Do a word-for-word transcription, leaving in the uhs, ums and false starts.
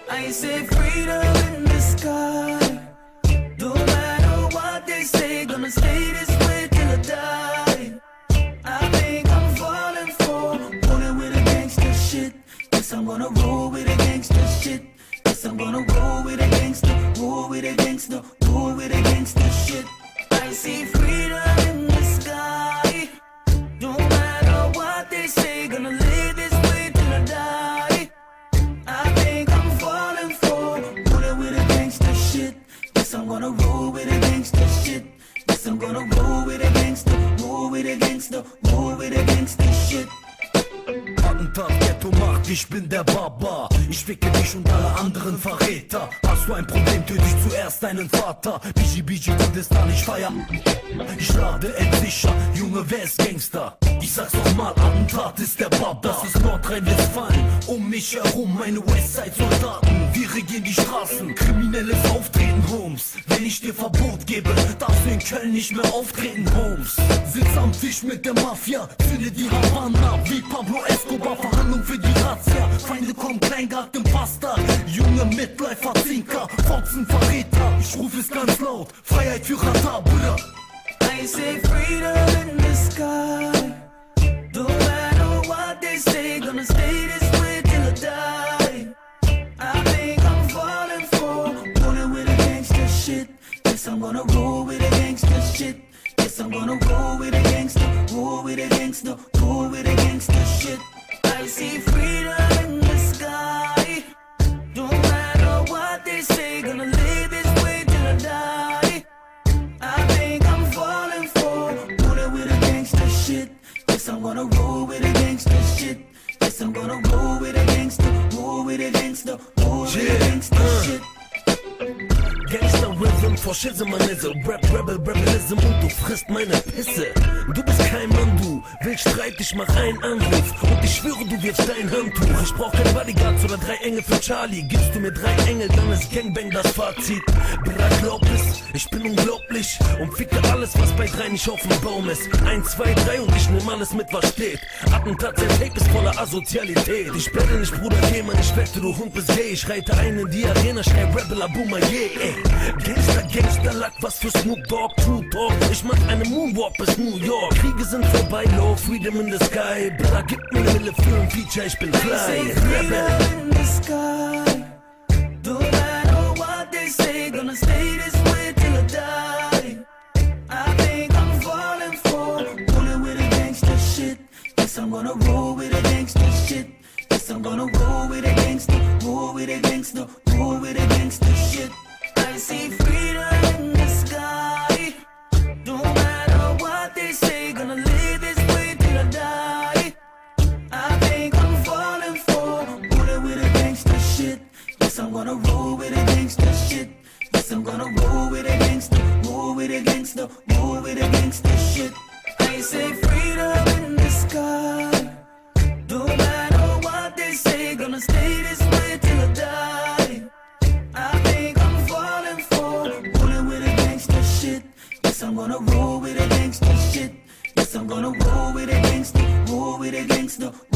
I say freedom in the sky. No matter what they say, gonna stay this way till I die. I think I'm falling for rolling with the gangster shit. Yes, I'm gonna roll with the gangster shit. Yes, I'm gonna roll with the gangster, roll with the gangster, roll with the gangster shit. I see freedom in the sky. No matter what they say, gonna live this way till I die. I think I'm falling for rolling with the gangster shit. Yes, I'm gonna roll with the gangster shit. Yes, I'm gonna roll with the gangster, roll with the gangster, roll with the gangster shit. Attentat, Ghetto macht, ich bin der Baba. Ich ficke dich und alle anderen Verräter. Hast du ein Problem, töte ich zuerst deinen Vater. Biji Biji Kurdistan, ich feier. Ich lade sicher, Junge, wer ist Gangster? Ich sag's doch mal, Attentat ist der Baba. Das ist Nordrhein-Westfalen, um mich herum meine Westside-Soldaten. Wir regieren die Straßen, kriminelles Auftreten, Holmes. Wenn ich dir Verbot gebe, darfst du in Köln nicht mehr auftreten, Holmes. Sitz am Tisch mit der Mafia, zünde die Havana wie Pablo Escobar, Verhandlung für die Razzia. Feinde kommen, Kleingarten im Pasta. Junge Midlifer, Zinker, Fotzen, Verräter. Ich ruf es ganz laut, Freiheit für Rata, Bruder. I say freedom in the sky. No matter what they say, gonna stay this way till I die. I think I'm falling for rolling with the gangster shit. Yes, I'm gonna roll with the gangster shit. Yes, I'm gonna roll with the gangster, roll with the gangster, roll with the gangster shit. I see freedom in the sky. No matter what they say, gonna live this way till I die. I think I'm falling for rolling with the gangster shit. Yes, I'm gonna roll with the gangster shit. Yes, I'm gonna roll with the gangster, roll with the gangster, roll with the gangster shit. Gangsterism, Faschism, Manism, Rap, Rebel, Rebellism und du frisst meine Pisse. Du bist kein Mann, du willst Streit, ich mach einen Angriff und ich schwöre, du wirfst dein Handtuch. Ich brauch keine Bodyguards oder drei Engel für Charlie. Gibst du mir drei Engel, dann ist Gangbang das Fazit. Bra, glaub es, ich bin unglaublich und ficke alles, was bei drei nicht auf dem Baum ist. Eins, zwei, drei und ich nehm alles mit, was steht. Attentat, sein Tape ist voller Asozialität. Ich bettel nicht, Bruder, geh man, ich wette, du Hund bist gay. Ich reite ein in die Arena, schrei Rebel, Abuma, yeah, ey. Gangster, Gangster, Lack, was für Snoop Dogg, True Talk. Ich mach eine Moonwalk bis New York. Kriege sind vorbei, low, freedom in the sky. Bra, gib mir eine Mille für ein Feature, ich bin fly. I say freedom in the sky. No matter what they say, gonna stay this way till I die. I think I'm falling for rolling with the gangster shit. Yes, I'm gonna roll with the gangster shit. Yes, I'm gonna roll with the gangster, roll with the gangster, roll with the gangster shit. I see freedom in the sky. No matter what they say, gonna live this way till I die. I think I'm falling for rolling with the gangster shit. Yes, I'm gonna roll with the gangster shit. Yes, I'm gonna roll with the gangster, roll with the gangster, roll with the gangster shit. I say freedom in the sky. No matter what they say, gonna stay this way till I die. I think I'm falling for rolling with the gangster shit. Yes, I'm gonna roll with the gangster shit. Yes, I'm gonna roll with the gangster, roll with the gangster.